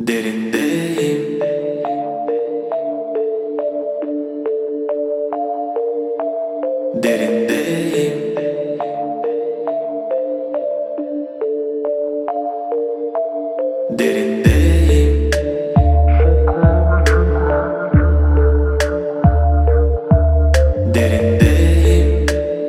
Derindeyim. Derindeyim. Derindeyim. Derindeyim.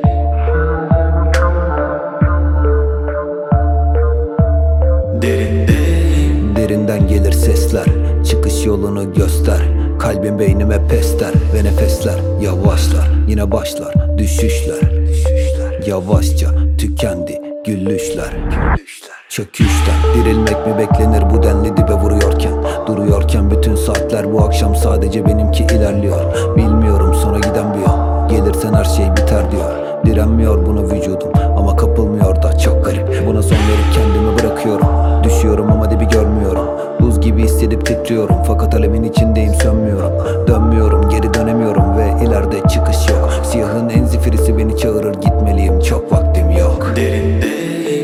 Derindeyim. Derinden gelir sesler, çıkış yolunu göster. Kalbim beynime pesler ve nefesler yavaşlar. Yine başlar düşüşler. Yavaşça tükendi gülüşler. Çöküşten dirilmek mi beklenir bu denli dibe vuruyorken? Duruyorken bütün saatler bu akşam sadece benimki ilerliyor. Bilmiyorum sonra giden bir yol, gelirsen her şey biter diyor. Direnmiyor buna vücudum ama kapılmıyor da çok garip. Buna son verip kendimi bırakıyorum. Düşüyorum ama dibi görmüyorum. Buz gibi hissedip titriyorum fakat alemin içindeyim, sönmüyorum. Dönmüyorum, geri dönemiyorum ve ileride çıkış yok. Siyahın en zifirisi beni çağırır, gitmeliyim, çok vaktim yok. Derindeyim.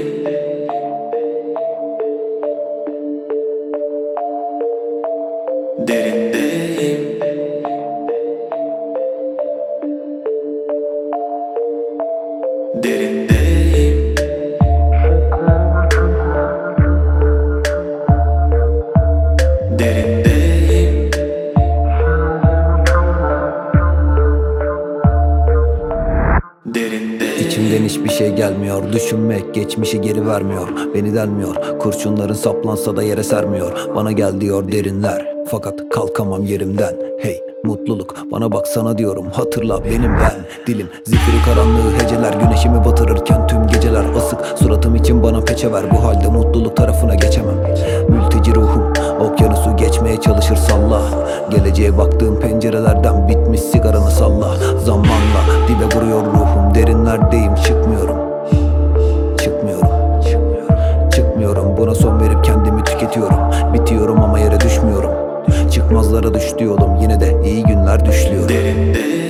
Derindeyim. Derindeyim. Derindeyim. Derindeyim. İçimden hiçbir şey gelmiyor. Düşünmek geçmişi geri vermiyor. Beni delmiyor. Kurşunların saplansa da yere sermiyor. Bana gel diyor derinler, fakat kalkamam yerimden. Hey mutluluk, bana baksana diyorum. Hatırla benim ben. Dilim zifiri karanlığı heceler. Güneşimi batırırken tüm geceler asık. Suratım için bana peçe ver. Bu halde mutluluk tarafına geçemem. Mülteci ruhum okyanusu geçmeye çalışır salla. Geleceğe baktığım pencerelerden bitmiş sigaranı salla. Zamanla dibe vuruyor ruhum. Derinlerdeyim, çıkmıyorum. Çıkmıyorum, buna son verip kendimi tüketiyorum. Bitiyorum ama yere düşmüyorum. Çıkmazlara düştü yolum, yine de iyi günler düşlüyorum. Derindeyim.